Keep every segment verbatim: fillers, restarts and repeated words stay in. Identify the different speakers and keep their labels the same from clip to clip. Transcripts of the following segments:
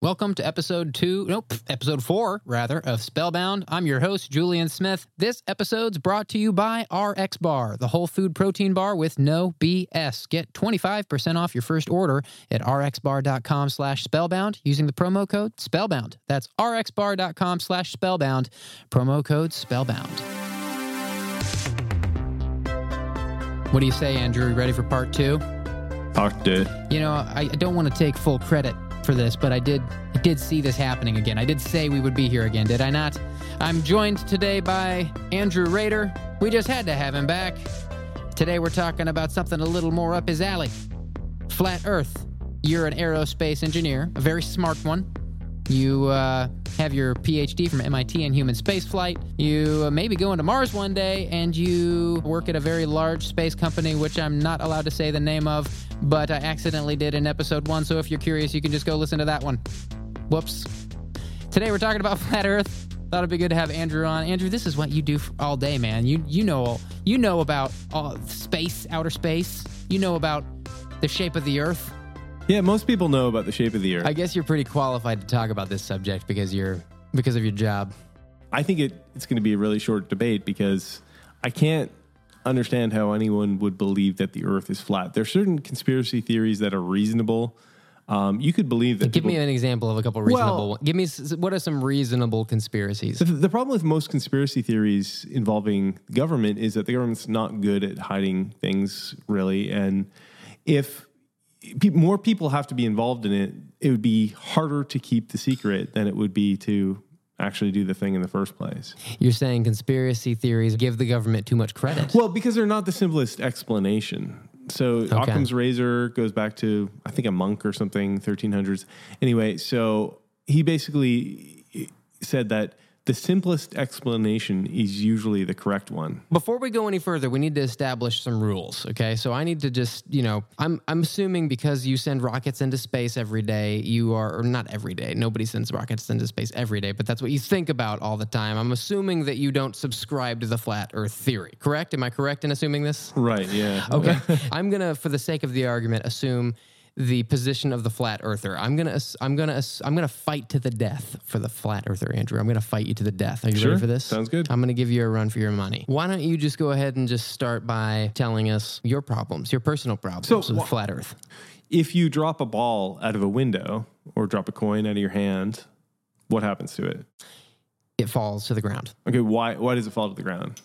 Speaker 1: Welcome to episode two, nope, episode four, rather, of Spellbound. I'm your host, Julian Smith. This episode's brought to you by R X Bar, the whole food protein bar with no B S. Get twenty-five percent off your first order at rxbar.com slash spellbound using the promo code Spellbound. That's rxbar.com slash spellbound, promo code Spellbound. What do you say, Andrew? You ready for part two?
Speaker 2: Part two.
Speaker 1: You know, I, I don't want to take full credit for this, but I did I did see this happening again. I did say we would be here again, did I not? I'm joined today by Andrew Rader. We just had to have him back. Today we're talking about something a little more up his alley. Flat Earth. You're an aerospace engineer, a very smart one. You uh, have your P H D from M I T in human spaceflight. You uh, may be going to Mars one day, and you work at a very large space company, which I'm not allowed to say the name of, but I accidentally did in episode one, so if you're curious, you can just go listen to that one. Whoops. Today we're talking about Flat Earth. Thought it'd be good to have Andrew on. Andrew, this is what you do all day, man. You you know you know about all space, outer space. You know about the shape of the Earth.
Speaker 2: Yeah, most people know about the shape of the Earth.
Speaker 1: I guess you're pretty qualified to talk about this subject because you're because of your job.
Speaker 2: I think it, it's going to be a really short debate because I can't understand how anyone would believe that the Earth is flat. There are certain conspiracy theories that are reasonable. Um, you could believe that.
Speaker 1: Give
Speaker 2: people,
Speaker 1: me an example of a couple reasonable.
Speaker 2: Well,
Speaker 1: Give me what are some reasonable conspiracies?
Speaker 2: The, the problem with most conspiracy theories involving government is that the government's not good at hiding things, really, and if more people have to be involved in it, it would be harder to keep the secret than it would be to actually do the thing in the first place.
Speaker 1: You're saying conspiracy theories give the government too much credit?
Speaker 2: Well, because they're not the simplest explanation. So okay. Occam's razor goes back to, I think, a monk or something, thirteen hundreds. Anyway, so he basically said that the simplest explanation is usually the correct one.
Speaker 1: Before we go any further, we need to establish some rules, okay? So I need to just, you know, I'm I'm assuming because you send rockets into space every day, you are, or not every day, nobody sends rockets into space every day, but that's what you think about all the time. I'm assuming that you don't subscribe to the flat Earth theory, correct? Am I correct in assuming this?
Speaker 2: Right, yeah.
Speaker 1: Okay. I'm going to, for the sake of the argument, assume the position of the flat earther. I'm gonna, I'm gonna, I'm gonna fight to the death for the flat earther, Andrew. I'm gonna fight you to the death. Are you
Speaker 2: sure.
Speaker 1: ready for this?
Speaker 2: Sounds good.
Speaker 1: I'm gonna give you a run for your money. Why don't you just go ahead and just start by telling us your problems, your personal problems
Speaker 2: so,
Speaker 1: with wh- flat Earth.
Speaker 2: If you drop a ball out of a window or drop a coin out of your hand, what happens to it?
Speaker 1: It falls to the ground.
Speaker 2: Okay, why? Why does it fall to the ground?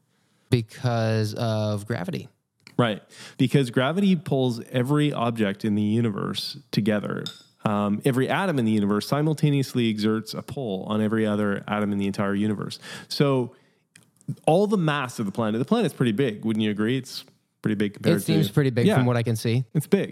Speaker 1: Because of gravity.
Speaker 2: Right, because gravity pulls every object in the universe together. Um, every atom in the universe simultaneously exerts a pull on every other atom in the entire universe. So all the mass of the planet, the planet's pretty big, wouldn't you agree? It's pretty big compared
Speaker 1: to...
Speaker 2: It
Speaker 1: seems
Speaker 2: to,
Speaker 1: pretty big
Speaker 2: yeah,
Speaker 1: from what I can see.
Speaker 2: It's big.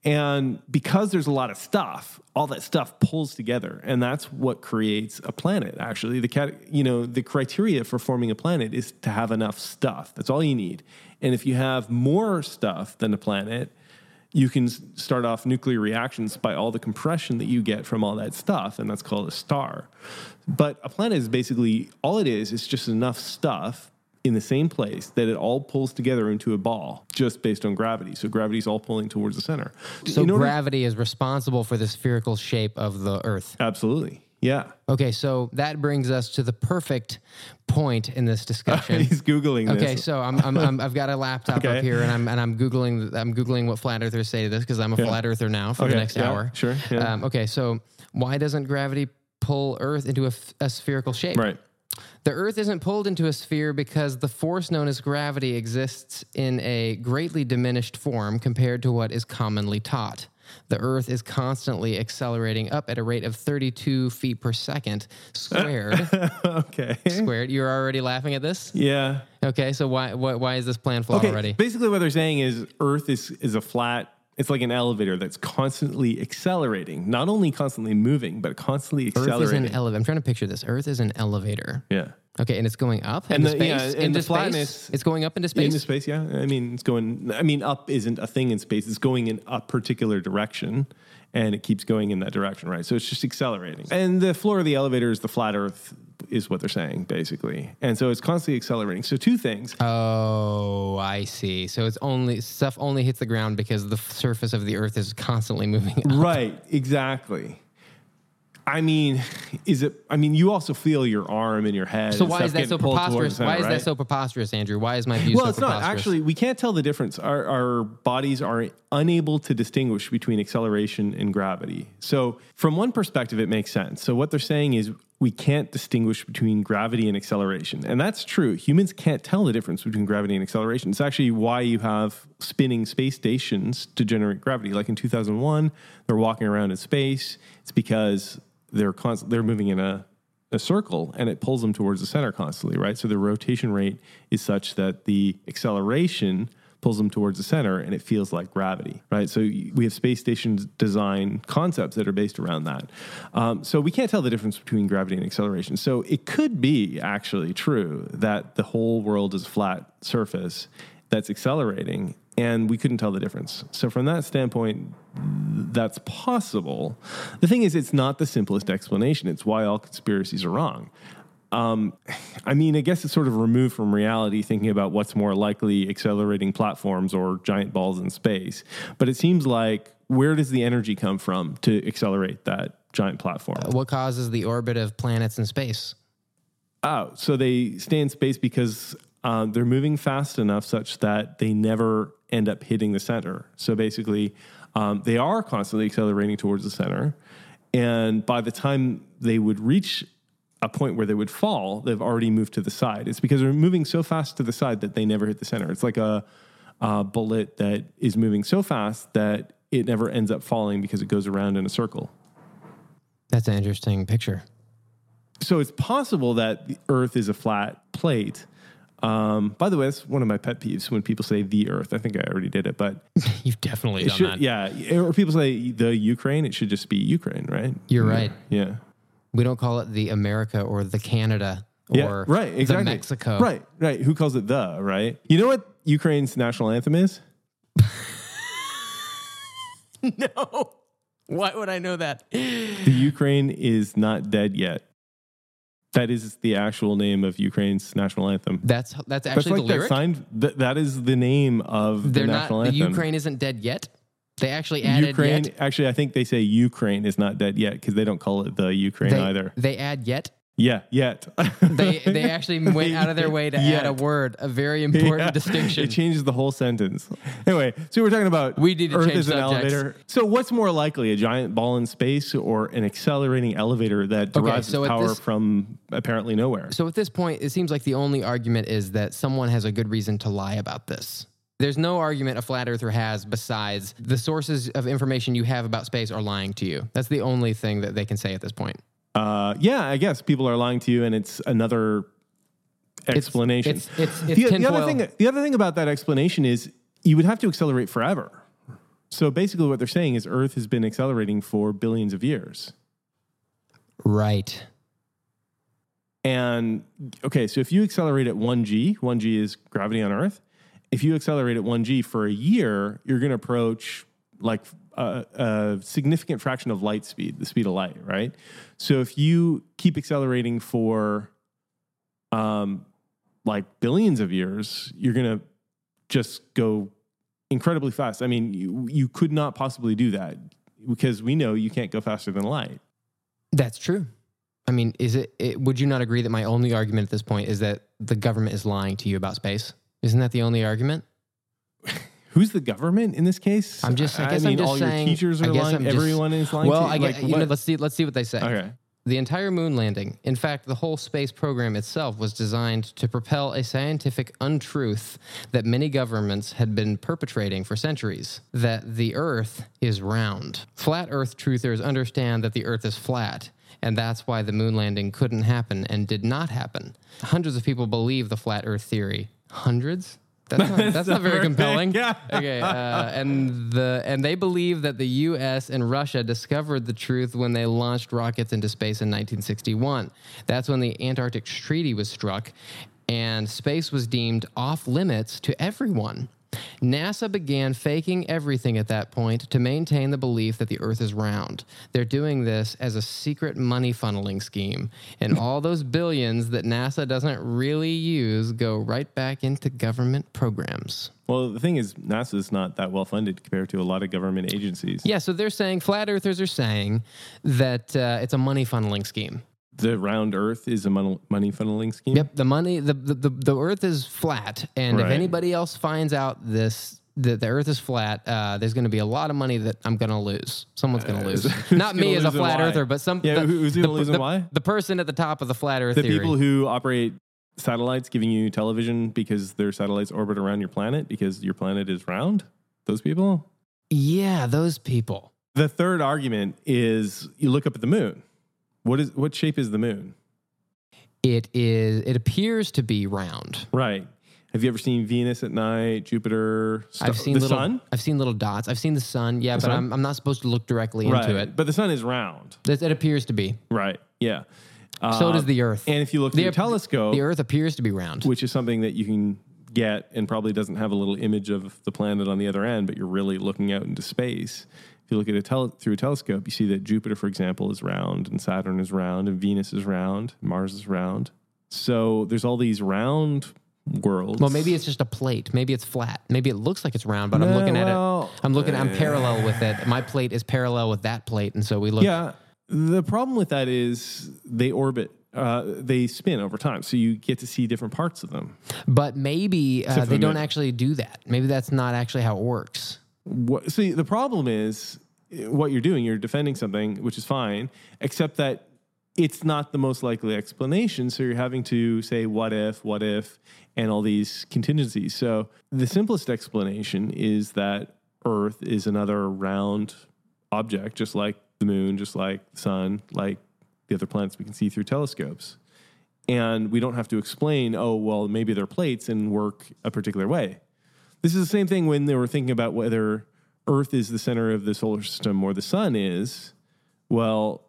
Speaker 2: And because there's a lot of stuff, all that stuff pulls together, and that's what creates a planet, actually. The cat, you know, the criteria for forming a planet is to have enough stuff. That's all you need. And if you have more stuff than a planet, you can start off nuclear reactions by all the compression that you get from all that stuff, and that's called a star. But a planet is basically, all it is, is just enough stuff in the same place that it all pulls together into a ball just based on gravity. So gravity's all pulling towards the center.
Speaker 1: So gravity is responsible for the spherical shape of the Earth.
Speaker 2: Absolutely. Yeah.
Speaker 1: Okay, so that brings us to the perfect point in this discussion.
Speaker 2: He's Googling this.
Speaker 1: Okay, so I'm, I'm, I'm I've got a laptop
Speaker 2: okay.
Speaker 1: up here, and I'm and I'm googling I'm googling what flat earthers say to this because I'm a
Speaker 2: yeah.
Speaker 1: flat earther now for
Speaker 2: okay.
Speaker 1: the next
Speaker 2: yeah.
Speaker 1: hour.
Speaker 2: Sure. Yeah.
Speaker 1: Um, okay, so why doesn't gravity pull Earth into a, a spherical shape?
Speaker 2: Right.
Speaker 1: The Earth isn't pulled into a sphere because the force known as gravity exists in a greatly diminished form compared to what is commonly taught. The Earth is constantly accelerating up at a rate of thirty-two feet per second squared.
Speaker 2: okay.
Speaker 1: Squared. You're already laughing at this?
Speaker 2: Yeah.
Speaker 1: Okay, so why why, why is this plan flawed
Speaker 2: okay.
Speaker 1: already?
Speaker 2: Basically what they're saying is Earth is, is a flat, it's like an elevator that's constantly accelerating, not only constantly moving, but constantly accelerating.
Speaker 1: Earth is an elevator. I'm trying to picture this. Earth is an elevator.
Speaker 2: Yeah.
Speaker 1: Okay, and it's going up
Speaker 2: and
Speaker 1: into
Speaker 2: the,
Speaker 1: space?
Speaker 2: Yeah, and
Speaker 1: into
Speaker 2: the flatness.
Speaker 1: Space? It's going up into space?
Speaker 2: Into space, yeah. I mean, it's going, I mean, up isn't a thing in space. It's going in a particular direction, and it keeps going in that direction, right? So it's just accelerating. And the floor of the elevator is the flat Earth, is what they're saying, basically. And so it's constantly accelerating. So two things.
Speaker 1: Oh, I see. So it's only, stuff only hits the ground because the surface of the Earth is constantly moving up.
Speaker 2: Right, exactly. I mean, is it? I mean, you also feel your arm in your head.
Speaker 1: So
Speaker 2: and
Speaker 1: why
Speaker 2: stuff
Speaker 1: is that
Speaker 2: getting
Speaker 1: so
Speaker 2: pulled towards
Speaker 1: preposterous?
Speaker 2: the center,
Speaker 1: Why is
Speaker 2: right?
Speaker 1: that so preposterous, Andrew? Why is my view
Speaker 2: Well,
Speaker 1: so
Speaker 2: it's not.
Speaker 1: preposterous?
Speaker 2: Actually, we can't tell the difference. Our, our bodies are unable to distinguish between acceleration and gravity. So from one perspective, it makes sense. So what they're saying is we can't distinguish between gravity and acceleration. And that's true. Humans can't tell the difference between gravity and acceleration. It's actually why you have spinning space stations to generate gravity. Like in two thousand one, they're walking around in space. It's because they're const- they're moving in a a circle and it pulls them towards the center constantly, right? So the rotation rate is such that the acceleration pulls them towards the center and it feels like gravity, right? So we have space stations design concepts that are based around that. Um, so we can't tell the difference between gravity and acceleration. So it could be actually true that the whole world is a flat surface that's accelerating and we couldn't tell the difference. So from that standpoint, that's possible. The thing is, it's not the simplest explanation. It's why all conspiracies are wrong. Um, I mean, I guess it's sort of removed from reality thinking about what's more likely, accelerating platforms or giant balls in space. But it seems like, where does the energy come from to accelerate that giant platform?
Speaker 1: Uh, what causes the orbit of planets in space?
Speaker 2: Oh, so they stay in space because um, they're moving fast enough such that they never end up hitting the center. So basically, um, they are constantly accelerating towards the center. And by the time they would reach a point where they would fall, they've already moved to the side. It's because they're moving so fast to the side that they never hit the center. It's like a, a bullet that is moving so fast that it never ends up falling because it goes around in a circle.
Speaker 1: That's an interesting picture.
Speaker 2: So it's possible that the Earth is a flat plate. Um, by the way, that's one of my pet peeves when people say the Earth. I think I already did it, but
Speaker 1: You've definitely
Speaker 2: it
Speaker 1: done
Speaker 2: should,
Speaker 1: that.
Speaker 2: yeah. Or people say the Ukraine. It should just be Ukraine, right?
Speaker 1: You're
Speaker 2: yeah.
Speaker 1: right.
Speaker 2: Yeah.
Speaker 1: We don't call it the America or the Canada or
Speaker 2: Yeah. Right. Exactly.
Speaker 1: the Mexico.
Speaker 2: Right. Right. Who calls it the? Right. You know what Ukraine's national anthem is?
Speaker 1: No. Why would I know that?
Speaker 2: The Ukraine is not dead yet. That is the actual name of Ukraine's national anthem.
Speaker 1: That's that's actually
Speaker 2: That's like
Speaker 1: the
Speaker 2: that
Speaker 1: lyric.
Speaker 2: signed. Th- that is the name of
Speaker 1: They're
Speaker 2: the
Speaker 1: not.
Speaker 2: national
Speaker 1: The
Speaker 2: anthem.
Speaker 1: Ukraine isn't dead yet. They actually added
Speaker 2: Ukraine.
Speaker 1: yet.
Speaker 2: Actually, I think they say Ukraine is not dead yet because they don't call it the Ukraine
Speaker 1: They,
Speaker 2: either.
Speaker 1: they add yet.
Speaker 2: Yeah, yet.
Speaker 1: They they actually went out of their way to
Speaker 2: Yet.
Speaker 1: add a word, a very important
Speaker 2: Yeah,
Speaker 1: distinction.
Speaker 2: It changes the whole sentence. Anyway, so we're talking about
Speaker 1: We need to
Speaker 2: Earth
Speaker 1: change
Speaker 2: is an
Speaker 1: subjects.
Speaker 2: elevator. So what's more likely, a giant ball in space or an accelerating elevator that
Speaker 1: Okay,
Speaker 2: derives
Speaker 1: so
Speaker 2: its
Speaker 1: at
Speaker 2: power
Speaker 1: this-
Speaker 2: from apparently nowhere?
Speaker 1: So at this point, it seems like the only argument is that someone has a good reason to lie about this. There's no argument a flat earther has besides the sources of information you have about space are lying to you. That's the only thing that they can say at this point.
Speaker 2: Uh, yeah, I guess people are lying to you, and it's another explanation.
Speaker 1: It's it's, it's,
Speaker 2: the, the
Speaker 1: tinfoil.
Speaker 2: other thing, the other thing about that explanation is you would have to accelerate forever. So basically, what they're saying is Earth has been accelerating for billions of years.
Speaker 1: Right.
Speaker 2: And okay, so if you accelerate at one G, one G is gravity on Earth. If you accelerate at one G for a year, you're going to approach like a, a significant fraction of light speed, the speed of light, right? So if you keep accelerating for um, like billions of years, you're going to just go incredibly fast. I mean, you, you could not possibly do that because we know you can't go faster than light.
Speaker 1: That's true. I mean, is it, it? Would you not agree that my only argument at this point is that the government is lying to you about space? Isn't that the only argument?
Speaker 2: Who's the government in this case?
Speaker 1: I'm just. I guess
Speaker 2: mean,
Speaker 1: I'm just
Speaker 2: all
Speaker 1: saying.
Speaker 2: your teachers
Speaker 1: I
Speaker 2: are
Speaker 1: guess
Speaker 2: lying.
Speaker 1: I'm just-
Speaker 2: Everyone is lying.
Speaker 1: Well,
Speaker 2: to you?
Speaker 1: I guess
Speaker 2: Like,
Speaker 1: you know.
Speaker 2: what?
Speaker 1: Let's see. Let's see what they say.
Speaker 2: Okay.
Speaker 1: The entire moon landing, in fact, the whole space program itself was designed to propel a scientific untruth that many governments had been perpetrating for centuries, that the Earth is round. Flat Earth truthers understand that the Earth is flat, and that's why the moon landing couldn't happen and did not happen. Hundreds of people believe the flat Earth theory. Hundreds? That's not, that's not very compelling.
Speaker 2: Yeah.
Speaker 1: Okay, uh, and the and they believe that the U S and Russia discovered the truth when they launched rockets into space in nineteen sixty-one. That's when the Antarctic Treaty was struck, and space was deemed off limits to everyone. NASA began faking everything at that point to maintain the belief that the Earth is round. They're doing this as a secret money funneling scheme, and all those billions that NASA doesn't really use go right back into government programs.
Speaker 2: Well, the thing is, NASA is not that well funded compared to a lot of government agencies.
Speaker 1: Yeah, so they're saying, flat earthers are saying that uh, it's a money funneling scheme.
Speaker 2: The round Earth is a mon- money funneling scheme?
Speaker 1: Yep, the money, the the, the, the Earth is flat, and
Speaker 2: Right.
Speaker 1: if anybody else finds out this, that the Earth is flat, uh, there's going to be a lot of money that I'm going to lose. Someone's going to lose. Not me
Speaker 2: gonna
Speaker 1: as a
Speaker 2: lose and
Speaker 1: flat
Speaker 2: why?
Speaker 1: earther, but some.
Speaker 2: Yeah,
Speaker 1: the,
Speaker 2: who's gonna
Speaker 1: the,
Speaker 2: lose
Speaker 1: the,
Speaker 2: and why?
Speaker 1: The person at the top of the flat Earth
Speaker 2: The
Speaker 1: theory.
Speaker 2: people who operate satellites giving you television because their satellites orbit around your planet because your planet is round? Those people?
Speaker 1: Yeah, those people.
Speaker 2: The third argument is you look up at the moon. What is what shape is the moon?
Speaker 1: It is. It appears to be round.
Speaker 2: Right. Have you ever seen Venus at night, Jupiter, st-
Speaker 1: I've seen
Speaker 2: the
Speaker 1: little.
Speaker 2: sun?
Speaker 1: I've seen little dots. I've seen the sun. Yeah,
Speaker 2: The
Speaker 1: but
Speaker 2: sun?
Speaker 1: I'm I'm not supposed to look directly
Speaker 2: Right.
Speaker 1: into it.
Speaker 2: But the sun is round.
Speaker 1: It, it appears to be.
Speaker 2: Right. Yeah.
Speaker 1: So
Speaker 2: Uh,
Speaker 1: does the Earth.
Speaker 2: And if you look
Speaker 1: The-
Speaker 2: through a telescope,
Speaker 1: The Earth appears to be round.
Speaker 2: which is something that you can get and probably doesn't have a little image of the planet on the other end, but you're really looking out into space. If you look at it tele- through a telescope, you see that Jupiter, for example, is round, and Saturn is round, and Venus is round, Mars is round. So there's all these round worlds.
Speaker 1: Well, maybe it's just a plate. Maybe it's flat. Maybe it looks like it's round, but I'm
Speaker 2: No,
Speaker 1: looking at
Speaker 2: well,
Speaker 1: it. I'm looking. I'm parallel with it. My plate is parallel with that plate, and so we look.
Speaker 2: Yeah. The problem with that is they orbit, uh, they spin over time. So you get to see different parts of them.
Speaker 1: But maybe uh,
Speaker 2: Except for
Speaker 1: they
Speaker 2: the
Speaker 1: don't
Speaker 2: moon.
Speaker 1: actually do that. Maybe that's not actually how it works.
Speaker 2: What, see, the problem is uh, what you're doing. You're defending something, which is fine, except that it's not the most likely explanation. So you're having to say, what if, what if, and all these contingencies. So the simplest explanation is that Earth is another round object, just like the moon, just like the sun, like the other planets we can see through telescopes. And we don't have to explain, oh, well, maybe they're plates and work a particular way. This is the same thing when they were thinking about whether Earth is the center of the solar system or the sun is. Well,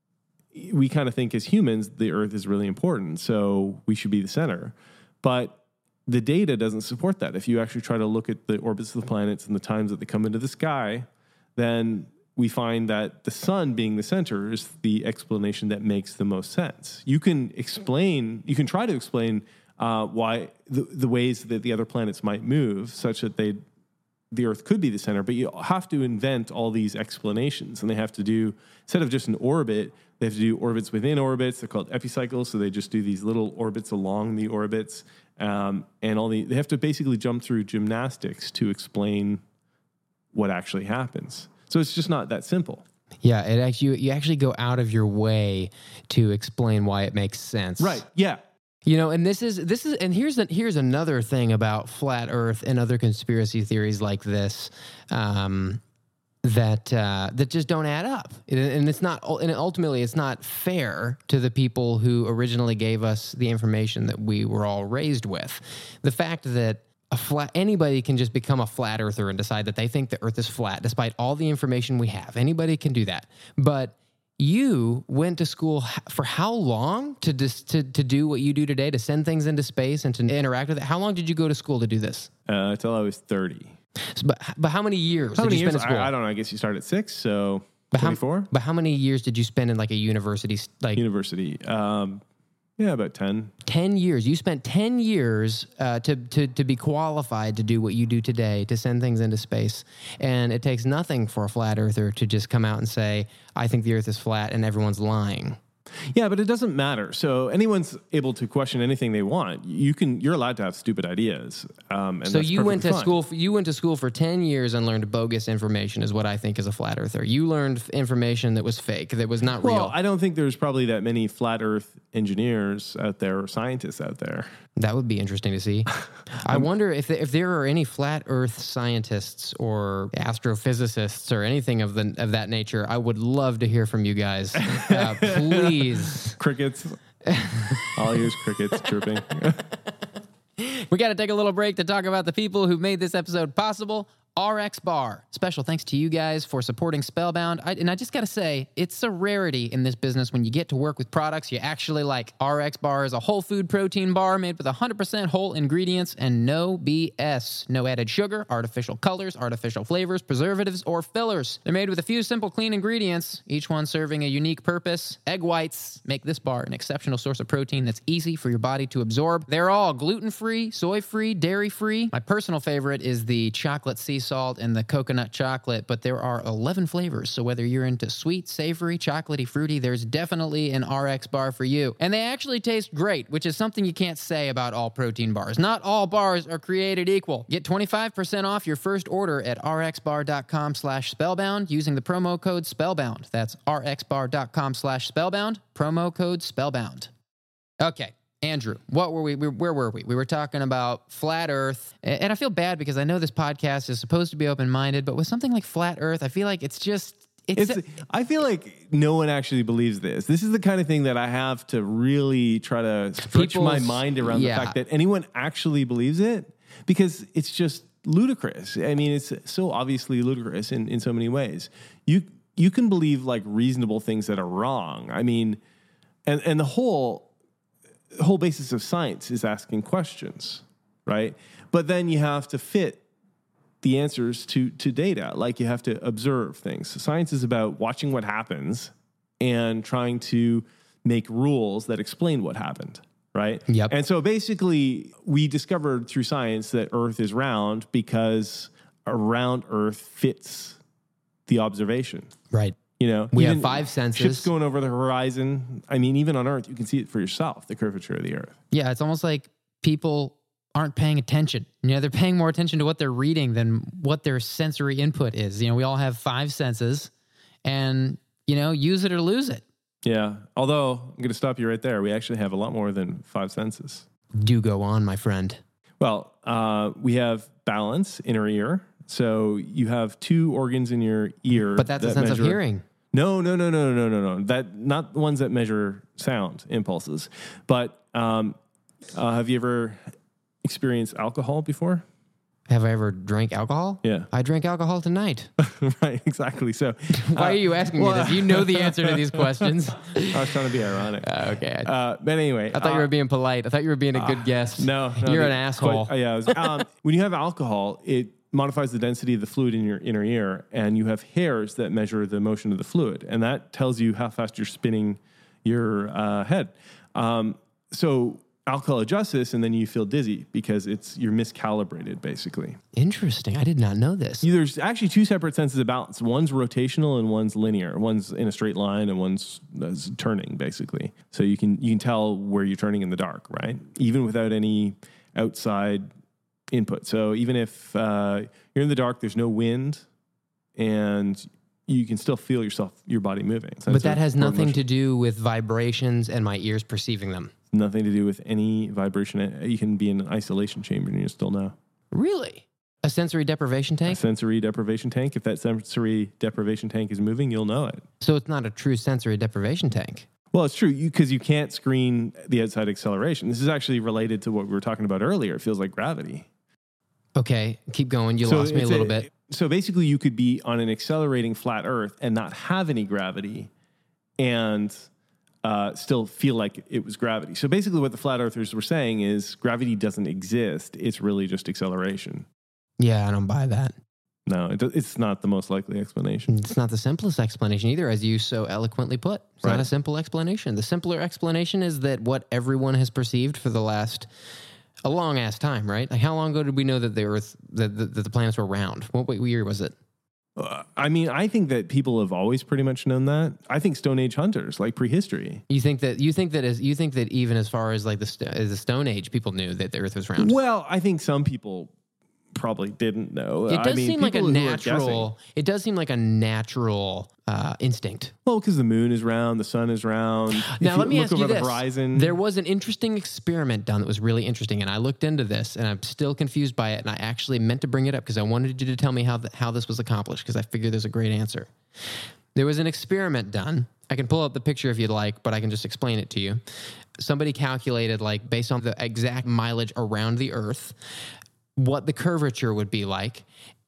Speaker 2: we kind of think as humans, the Earth is really important, so we should be the center. But the data doesn't support that. If you actually try to look at the orbits of the planets and the times that they come into the sky, then we find that the sun being the center is the explanation that makes the most sense. You can explain, you can try to explain uh, why the, the ways that the other planets might move such that they the Earth could be the center, but you have to invent all these explanations, and they have to do, instead of just an orbit, they have to do orbits within orbits. They're called epicycles, so they just do these little orbits along the orbits, um, and all the they have to basically jump through gymnastics to explain what actually happens. So it's just not that simple.
Speaker 1: Yeah, it actually you actually go out of your way to explain why it makes sense.
Speaker 2: Right? Yeah.
Speaker 1: You know, and this is this is and here's a, here's another thing about flat Earth and other conspiracy theories like this um, that uh, that just don't add up, and, and it's not and ultimately it's not fair to the people who originally gave us the information that we were all raised with. The fact that a flat anybody can just become a flat earther and decide that they think the Earth is flat, despite all the information we have. Anybody can do that, but you went to school for how long to, dis, to to do what you do today, to send things into space and to interact with it? How long did you go to school to do this?
Speaker 2: Uh, until I was thirty.
Speaker 1: So, but but how many years
Speaker 2: How
Speaker 1: did
Speaker 2: many
Speaker 1: you
Speaker 2: years?
Speaker 1: spend at school?
Speaker 2: I, I don't know. I guess you start at six, so
Speaker 1: but how,
Speaker 2: twenty-four.
Speaker 1: But how many years did you spend in like a university? Like
Speaker 2: University. Um, yeah, about ten.
Speaker 1: ten years. You spent ten years uh, to, to, to be qualified to do what you do today, to send things into space. And it takes nothing for a flat earther to just come out and say, I think the Earth is flat and everyone's lying.
Speaker 2: Yeah, but it doesn't matter. So anyone's able to question anything they want. You can. You're allowed to have stupid ideas. Um, and
Speaker 1: So
Speaker 2: that's
Speaker 1: you went to
Speaker 2: perfectly fine.
Speaker 1: school. For, you went to school for ten years and learned bogus information. Is what I think is a flat earther. You learned information that was fake, that was not
Speaker 2: Well,
Speaker 1: real.
Speaker 2: I don't think there's probably that many flat Earth engineers out there or scientists out there.
Speaker 1: That would be interesting to see. I wonder if if there are any flat Earth scientists or astrophysicists or anything of the of that nature. I would love to hear from you guys. Uh, please.
Speaker 2: Crickets. All I hear is crickets chirping.
Speaker 1: We got to take a little break to talk about the people who made this episode possible. R X Bar. Special thanks to you guys for supporting Spellbound. I, and I just got to say, it's a rarity in this business when you get to work with products you actually like. R X Bar is a whole food protein bar made with one hundred percent whole ingredients and no B S. No added sugar, artificial colors, artificial flavors, preservatives, or fillers. They're made with a few simple, clean ingredients, each one serving a unique purpose. Egg whites make this bar an exceptional source of protein that's easy for your body to absorb. They're all gluten-free, soy-free, dairy-free. My personal favorite is the chocolate sea salt and the coconut chocolate, but there are eleven flavors, so whether you're into sweet, savory, chocolatey, fruity, there's definitely an R X bar for you. And they actually taste great, which is something you can't say about all protein bars. Not all bars are created equal. Get twenty-five percent off your first order at rxbar.com slash spellbound using the promo code spellbound. That's rxbar.com slash spellbound, promo code spellbound. Okay. Andrew, what were we, we, where were we? We were talking about flat Earth, and I feel bad because I know this podcast is supposed to be open-minded, but with something like flat Earth, I feel like it's just, it's...
Speaker 2: it's a, I feel like no one actually believes this. This is the kind of thing that I have to really try to stretch my mind around yeah. the fact that anyone actually believes it, because it's just ludicrous. I mean, it's so obviously ludicrous in, in so many ways. You, you can believe like reasonable things that are wrong. I mean, and, and the whole... The whole basis of science is asking questions, right? But then you have to fit the answers to, to data. Like you have to observe things. So science is about watching what happens and trying to make rules that explain what happened, right?
Speaker 1: Yep.
Speaker 2: And so basically we discovered through science that Earth is round because around Earth fits the observation.
Speaker 1: Right.
Speaker 2: You know,
Speaker 1: we have five senses.
Speaker 2: Ships going over the horizon. I mean, even on Earth, you can see it for yourself, the curvature of the Earth.
Speaker 1: Yeah, it's almost like people aren't paying attention. You know, they're paying more attention to what they're reading than what their sensory input is. You know, we all have five senses and, you know, use it or lose it.
Speaker 2: Yeah. Although, I'm going to stop you right there. We actually have a lot more than five senses.
Speaker 1: Do go on, my friend.
Speaker 2: Well, uh, we have balance, inner ear. So you have two organs in your ear.
Speaker 1: But that's
Speaker 2: that
Speaker 1: a sense
Speaker 2: measure,
Speaker 1: of hearing.
Speaker 2: No, no, no, no, no, no, no. That not the ones that measure sound impulses. But um, uh, have you ever experienced alcohol before?
Speaker 1: Have I ever drank alcohol?
Speaker 2: Yeah.
Speaker 1: I drank alcohol tonight.
Speaker 2: Right, exactly. So
Speaker 1: why uh, are you asking well, me this? You know the answer to these questions.
Speaker 2: I was trying to be ironic.
Speaker 1: Uh, okay.
Speaker 2: Uh, but anyway.
Speaker 1: I thought uh, you were being polite. I thought you were being a good uh, guest.
Speaker 2: No. no
Speaker 1: You're an asshole.
Speaker 2: Quite, uh, yeah. Was, um, when you have alcohol, it modifies the density of the fluid in your inner ear, and you have hairs that measure the motion of the fluid, and that tells you how fast you're spinning your uh, head. Um, so alcohol adjusts this, and then you feel dizzy because it's you're miscalibrated, basically.
Speaker 1: Interesting. I did not know this.
Speaker 2: There's actually two separate senses of balance. One's rotational and one's linear. One's in a straight line and one's uh, turning, basically. So you can you can tell where you're turning in the dark, right? Even without any outside input. So even if uh, you're in the dark, there's no wind, and you can still feel yourself, your body moving. So
Speaker 1: but that has nothing motion. to do with vibrations and my ears perceiving them.
Speaker 2: Nothing to do with any vibration. You can be in an isolation chamber and you still know.
Speaker 1: Really? A sensory deprivation tank?
Speaker 2: A sensory deprivation tank. If that sensory deprivation tank is moving, you'll know it.
Speaker 1: So it's not a true sensory deprivation tank.
Speaker 2: Well, it's true because you, you can't screen the outside acceleration. This is actually related to what we were talking about earlier. It feels like gravity.
Speaker 1: Okay, keep going. You
Speaker 2: so
Speaker 1: lost me a little
Speaker 2: a,
Speaker 1: bit.
Speaker 2: So basically, you could be on an accelerating flat Earth and not have any gravity and uh, still feel like it was gravity. So basically, what the flat earthers were saying is gravity doesn't exist. It's really just acceleration.
Speaker 1: Yeah, I don't buy that.
Speaker 2: No, it, it's not the most likely explanation.
Speaker 1: It's not the simplest explanation either, as you so eloquently put. It's right. not a simple explanation. The simpler explanation is that what everyone has perceived for the last... a long-ass time, right? Like how long ago did we know that the Earth, that the, that the planets were round? What, what year was it?
Speaker 2: Uh, I mean, I think that people have always pretty much known that. I think Stone Age hunters, like prehistory.
Speaker 1: You think that you think that as you think that even as far as like the as the Stone Age, people knew that the Earth was round.
Speaker 2: Well, I think some people probably didn't know.
Speaker 1: It does
Speaker 2: I mean,
Speaker 1: seem like a natural. It does seem like a natural uh, instinct.
Speaker 2: Well, because the moon is round, the sun is round.
Speaker 1: Now, let me
Speaker 2: look
Speaker 1: ask
Speaker 2: over
Speaker 1: you
Speaker 2: the
Speaker 1: this:
Speaker 2: horizon.
Speaker 1: There was an interesting experiment done that was really interesting, and I looked into this, and I'm still confused by it. And I actually meant to bring it up because I wanted you to tell me how the, how this was accomplished because I figured there's a great answer. There was an experiment done. I can pull up the picture if you'd like, but I can just explain it to you. Somebody calculated, like, based on the exact mileage around the Earth, what the curvature would be like,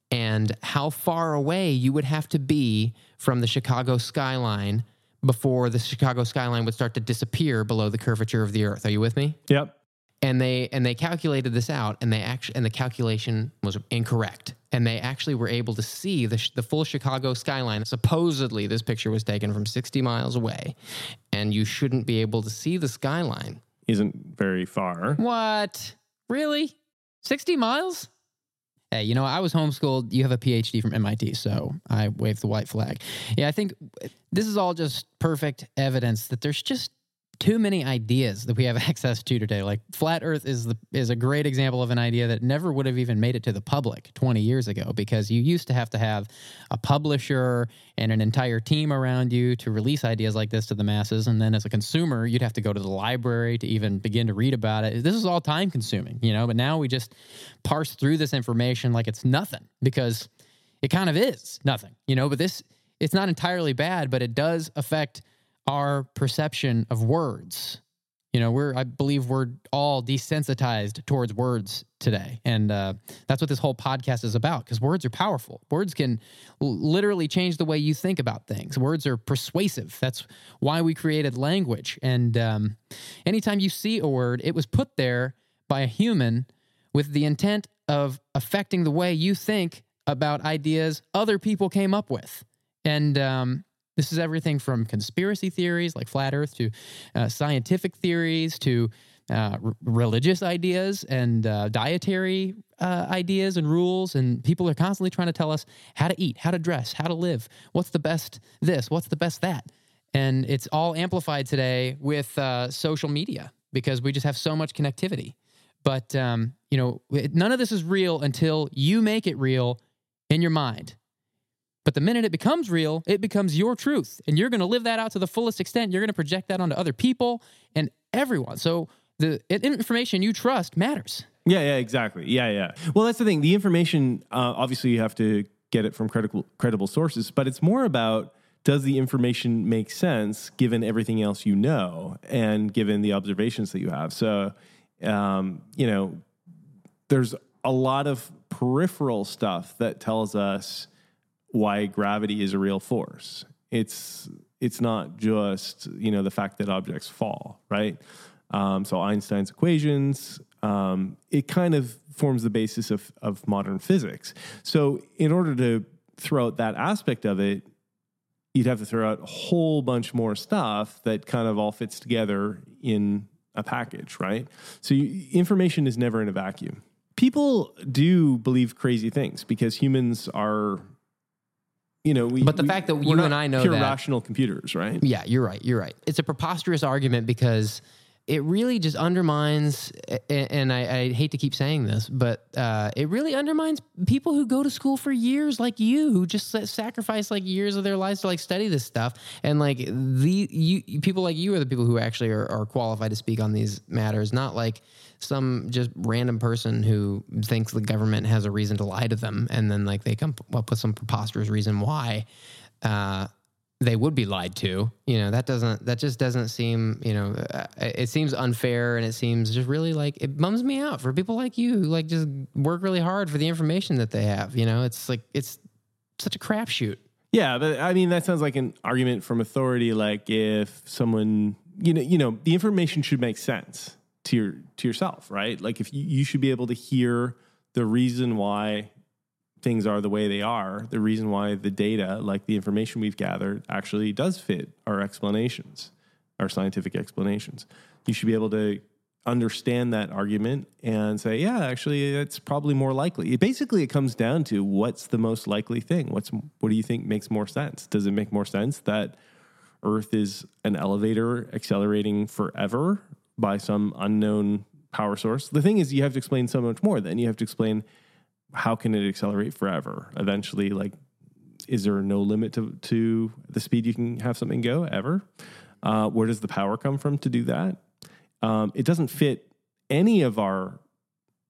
Speaker 1: and how far away you would have to be from the Chicago skyline before the Chicago skyline would start to disappear below the curvature of the Earth. Are you with me?
Speaker 2: Yep.
Speaker 1: And they and they calculated this out, and they actually and the calculation was incorrect. And they actually were able to see the the full Chicago skyline. Supposedly, this picture was taken from sixty miles away, and you shouldn't be able to see the skyline.
Speaker 2: Isn't very far.
Speaker 1: What? Really? sixty miles? Hey, you know, I was homeschooled. You have a P H D from M I T, so I waved the white flag. Yeah, I think this is all just perfect evidence that there's just too many ideas that we have access to today. Like flat Earth is the is a great example of an idea that never would have even made it to the public twenty years ago, because you used to have to have a publisher and an entire team around you to release ideas like this to the masses. And then as a consumer, you'd have to go to the library to even begin to read about it. This is all time consuming, you know, but now we just parse through this information like it's nothing, because it kind of is nothing, you know, but this, it's not entirely bad, but it does affect our perception of words. You know, we're, I believe we're all desensitized towards words today. And uh, that's what this whole podcast is about, because words are powerful. Words can l- literally change the way you think about things. Words are persuasive. That's why we created language. And um, anytime you see a word, it was put there by a human with the intent of affecting the way you think about ideas other people came up with. And, um, this is everything from conspiracy theories like flat Earth to uh, scientific theories to uh, r- religious ideas and uh, dietary uh, ideas and rules. And people are constantly trying to tell us how to eat, how to dress, how to live, what's the best this, what's the best that. And it's all amplified today with uh, social media, because we just have so much connectivity. But, um, you know, it, none of this is real until you make it real in your mind. But the minute it becomes real, it becomes your truth. And you're going to live that out to the fullest extent. You're going to project that onto other people and everyone. So the information you trust matters.
Speaker 2: Yeah, yeah, exactly. Yeah, yeah. Well, that's the thing. The information, uh, obviously, you have to get it from credible, credible sources, but it's more about, does the information make sense given everything else you know and given the observations that you have? So, um, you know, there's a lot of peripheral stuff that tells us why gravity is a real force. It's it's not just, you know, the fact that objects fall, right? Um, so Einstein's equations, um, it kind of forms the basis of, of modern physics. So in order to throw out that aspect of it, you'd have to throw out a whole bunch more stuff that kind of all fits together in a package, right? So you, information is never in a vacuum. People do believe crazy things because humans are... You know, we,
Speaker 1: but the
Speaker 2: we,
Speaker 1: fact that you and I know
Speaker 2: pure
Speaker 1: that
Speaker 2: rational computers, right?
Speaker 1: Yeah, you're right. You're right. It's a preposterous argument because it really just undermines, and I, I hate to keep saying this, but uh, it really undermines people who go to school for years, like you, who just sacrifice like years of their lives to like study this stuff. And like the you people like you are the people who actually are, are qualified to speak on these matters, not like some just random person who thinks the government has a reason to lie to them, and then like they come up with some preposterous reason why uh, they would be lied to. You know, that doesn't that just doesn't seem, you know, uh, it seems unfair, and it seems just really like, it bums me out for people like you who like just work really hard for the information that they have. You know, it's like it's such a crapshoot.
Speaker 2: Yeah, but I mean that sounds like an argument from authority. Like if someone, you know, you know, the information should make sense to your to yourself, right? Like if you, you should be able to hear the reason why things are the way they are, the reason why the data, like the information we've gathered, actually does fit our explanations, our scientific explanations. You should be able to understand that argument and say, yeah, actually, it's probably more likely. It basically, it comes down to what's the most likely thing. What's what do you think makes more sense? Does it make more sense that Earth is an elevator accelerating forever by some unknown power source? The thing is, you have to explain so much more. Then you have to explain, how can it accelerate forever? Eventually, like, is there no limit to, to the speed you can have something go ever? Uh, where does the power come from to do that? Um, it doesn't fit any of our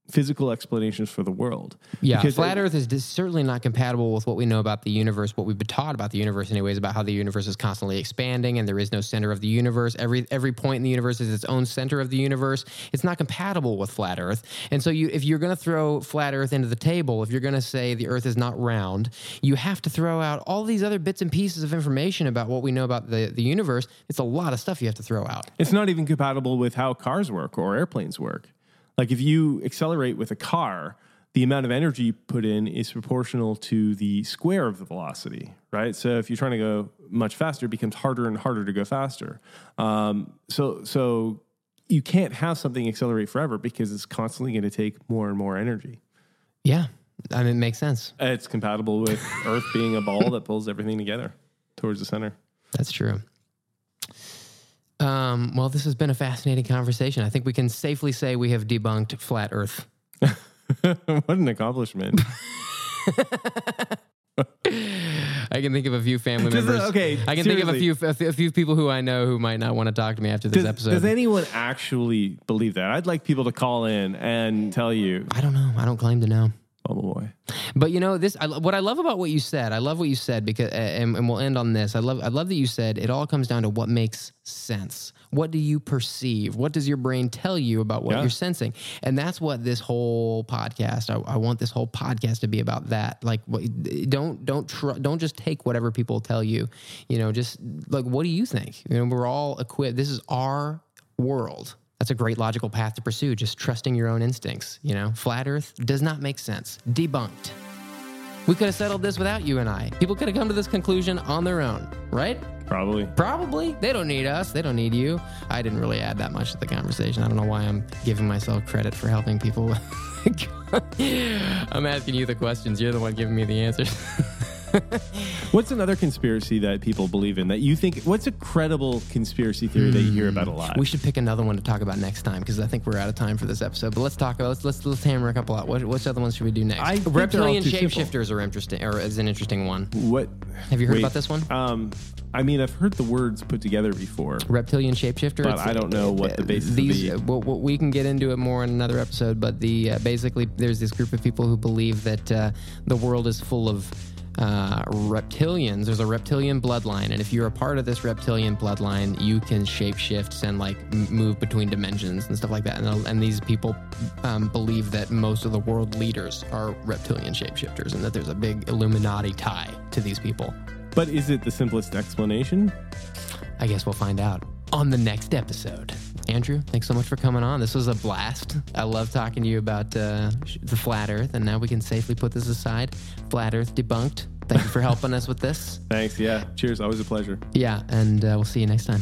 Speaker 2: physical explanations for the world.
Speaker 1: Yeah,
Speaker 2: because
Speaker 1: flat
Speaker 2: it,
Speaker 1: Earth is dis- certainly not compatible with what we know about the universe, what we've been taught about the universe anyways, about how the universe is constantly expanding and there is no center of the universe. Every every point in the universe is its own center of the universe. It's not compatible with flat Earth. And so you, if you're going to throw flat Earth into the table, if you're going to say the Earth is not round, you have to throw out all these other bits and pieces of information about what we know about the, the universe. It's a lot of stuff you have to throw out.
Speaker 2: It's not even compatible with how cars work or airplanes work. Like if you accelerate with a car, the amount of energy you put in is proportional to the square of the velocity, right? So if you're trying to go much faster, it becomes harder and harder to go faster. Um, so so you can't have something accelerate forever because it's constantly going to take more and more energy.
Speaker 1: Yeah, I mean, it makes sense.
Speaker 2: It's compatible with Earth being a ball that pulls everything together towards the center.
Speaker 1: That's true. Um, well, this has been a fascinating conversation. I think we can safely say we have debunked flat Earth.
Speaker 2: What an accomplishment.
Speaker 1: I can think of a few family
Speaker 2: Does
Speaker 1: members.
Speaker 2: it- okay,
Speaker 1: I can
Speaker 2: seriously.
Speaker 1: think of a few a few- a few people who I know who might not want to talk to me after this
Speaker 2: Does,
Speaker 1: episode.
Speaker 2: does anyone actually believe that? I'd like people to call in and tell you,
Speaker 1: I don't know. I don't claim to know.
Speaker 2: oh boy.
Speaker 1: But you know this. I, what I love about what you said, I love what you said because, and, and we'll end on this. I love, I love that you said it all comes down to what makes sense. What do you perceive? What does your brain tell you about what
Speaker 2: Yeah.
Speaker 1: you're sensing? And that's what this whole podcast. I, I want this whole podcast to be about that. Like, what, don't don't tr- don't just take whatever people tell you. You know, just like, what do you think? You know, we're all equipped. This is our world. That's a great logical path to pursue, just trusting your own instincts. You know, flat Earth does not make sense. Debunked. We could have settled this without you and I. People could have come to this conclusion on their own, right?
Speaker 2: Probably.
Speaker 1: Probably. They don't need us. They don't need you. I didn't really add that much to the conversation. I don't know why I'm giving myself credit for helping people. I'm asking you the questions. You're the one giving me the answers.
Speaker 2: What's another conspiracy that people believe in that you think, what's a credible conspiracy theory that you hear about a lot?
Speaker 1: We should pick another one to talk about next time because I think we're out of time for this episode. But let's talk about let's let's let's hammer a couple out. What which other ones should we do next?
Speaker 2: I think they're all
Speaker 1: Reptilian
Speaker 2: too simple.
Speaker 1: shapeshifters are interesting, or is an interesting one.
Speaker 2: What?
Speaker 1: Have you heard
Speaker 2: wait,
Speaker 1: about this one?
Speaker 2: Um, I mean, I've heard the words put together before.
Speaker 1: Reptilian shapeshifter.
Speaker 2: But
Speaker 1: It's-
Speaker 2: I don't know what the basis
Speaker 1: these.
Speaker 2: would be.
Speaker 1: Well, well, we can get into it more in another episode. But the uh, basically, there's this group of people who believe that uh, the world is full of uh, reptilians. There's a reptilian bloodline, and if you're a part of this reptilian bloodline, you can shapeshift and like m- move between dimensions and stuff like that. And, and these people um, believe that most of the world leaders are reptilian shapeshifters, and that there's a big Illuminati tie to these people.
Speaker 2: But is it the simplest explanation?
Speaker 1: I guess we'll find out on the next episode. Andrew, thanks so much for coming on. This was a blast. I love talking to you about uh, the flat Earth, and now we can safely put this aside. Flat Earth debunked. Thank you for helping us with this.
Speaker 2: Thanks. Yeah. Cheers. Always a pleasure.
Speaker 1: Yeah, and uh, we'll see you next time.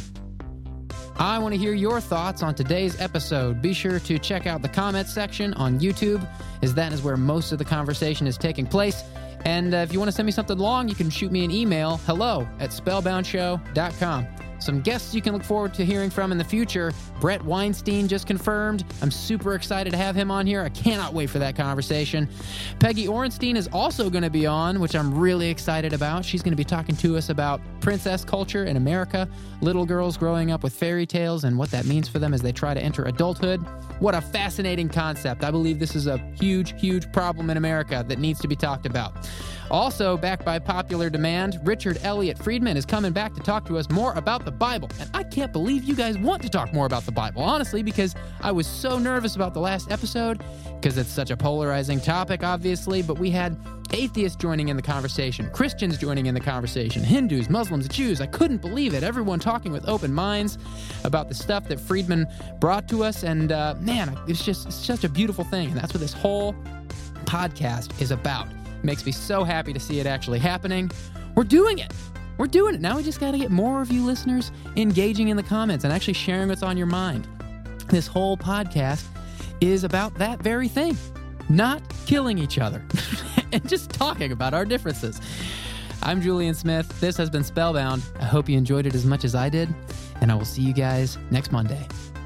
Speaker 1: I want to hear your thoughts on today's episode. Be sure to check out the comments section on YouTube, as that is where most of the conversation is taking place. And uh, if you want to send me something long, you can shoot me an email, hello at spellbound show dot com. Some guests you can look forward to hearing from in the future. Brett Weinstein just confirmed. I'm super excited to have him on here. I cannot wait for that conversation. Peggy Orenstein is also going to be on, which I'm really excited about. She's going to be talking to us about princess culture in America, little girls growing up with fairy tales and what that means for them as they try to enter adulthood. What a fascinating concept. I believe this is a huge, huge problem in America that needs to be talked about. Also, backed by popular demand, Richard Elliott Friedman is coming back to talk to us more about the Bible. And I can't believe you guys want to talk more about the Bible, honestly, because I was so nervous about the last episode, because it's such a polarizing topic, obviously, but we had atheists joining in the conversation, Christians joining in the conversation, Hindus, Muslims, Jews. I couldn't believe it. Everyone talking with open minds about the stuff that Friedman brought to us. And uh, man, it's just it's such a beautiful thing. And that's what this whole podcast is about. Makes me so happy to see it actually happening. We're doing it. We're doing it. Now we just got to get more of you listeners engaging in the comments and actually sharing what's on your mind. This whole podcast is about that very thing. Not killing each other and just talking about our differences. I'm Julian Smith. This has been Spellbound. I hope you enjoyed it as much as I did, and I will see you guys next Monday.